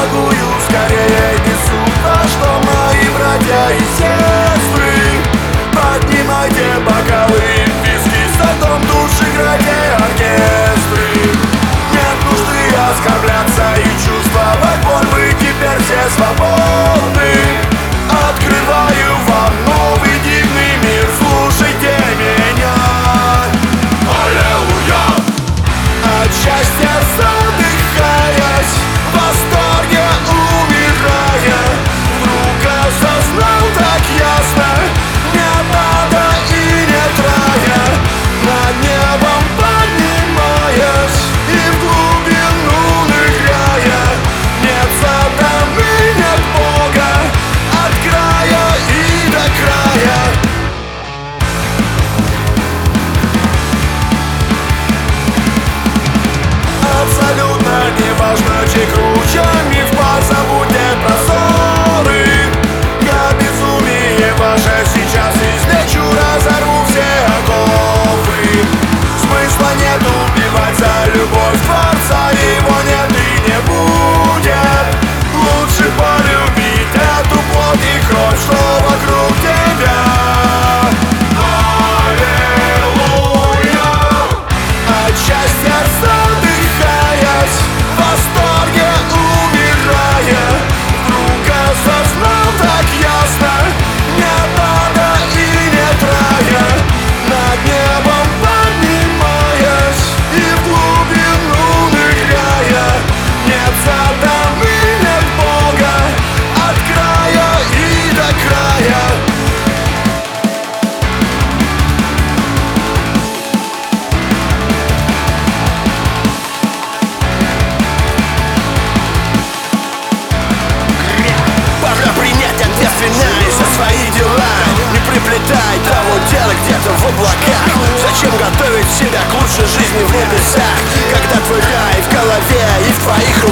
благую скорее несу то, что мои братья и сестры. Поднимайте бокалы, виски, стартом души, играйте оркестры. Нет нужды оскорбляться и чувствовать боль, вы теперь все свободны. Открываю вам новый дивный мир, слушайте меня. Аллилуйя! От счастья задыхаясь, в восторге умирая, вдруг осознал так ясно: не надо и нет рая. Над небом поднимаясь и в глубину ныряя, нет сатаны, нет Бога, от края и до края. Абсолютно неважно, чей круче миф, позабудьте про ссоры. Я безумие ваше сейчас излечу, разорву все оковы. Смысла нет убивать за любовь Творца, его нет и не будет. Лучше полюбить эту плоть и кровь, что вокруг тебя. Аллилуйя! От счастья задыхаясь, в восторге умирая, вдруг осознал так ясно: не надо и нет рая. Над небом поднимаясь и в глубину ныряя, нет сатаны, нет Бога, от края и до края. Пора принять ответственность за свои дела. Не приплетай того дела где-то в облаках. Зачем готовить себя к лучшей жизни в небесах, когда твой рай в голове и в твоих